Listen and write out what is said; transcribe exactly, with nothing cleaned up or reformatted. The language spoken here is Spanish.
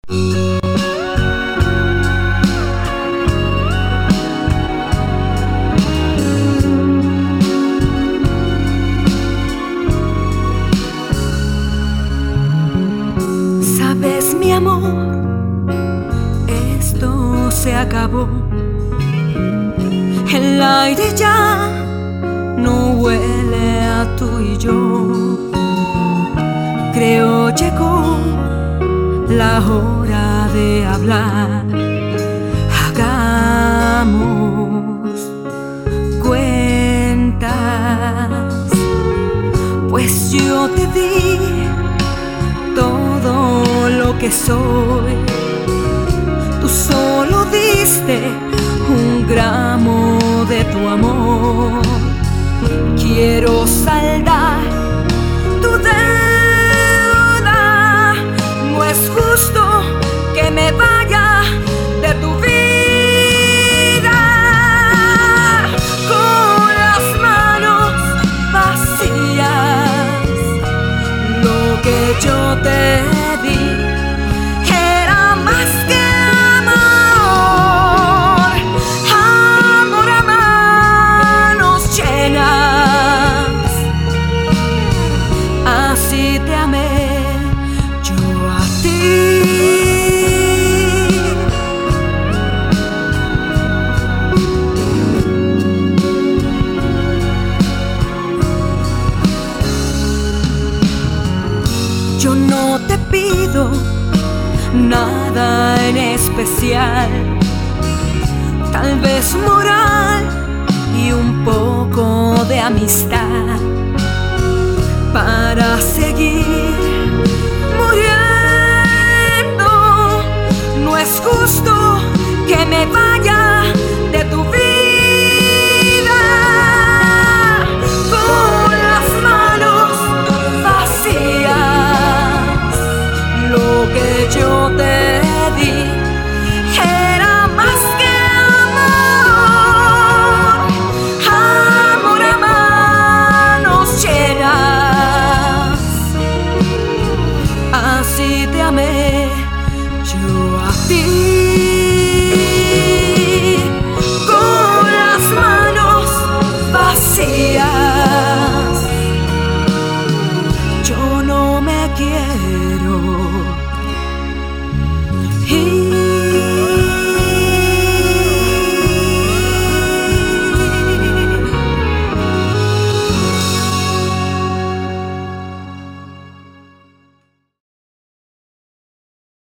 Sabes, mi amor, esto se acabó. El aire ya no huele a tú y yo. Creo llegó la hora de hablar. Hagamos cuentas, pues yo te di todo lo que soy. Tú solo diste un gramo de tu amor. Quiero saldar tu deuda. No es justo que me vaya de tu vida con las manos vacías. Lo que yo te di era más que amor, amor a manos llenas. Así te amé yo a ti. Yo no te pido nada en especial, tal vez moral y un poco de amistad para seguir muriendo. No es justo que me vaya de tu vida con las manos vacías. Lo que yo te di era más que amor, amor a manos llenas. Así te amé yo a ti.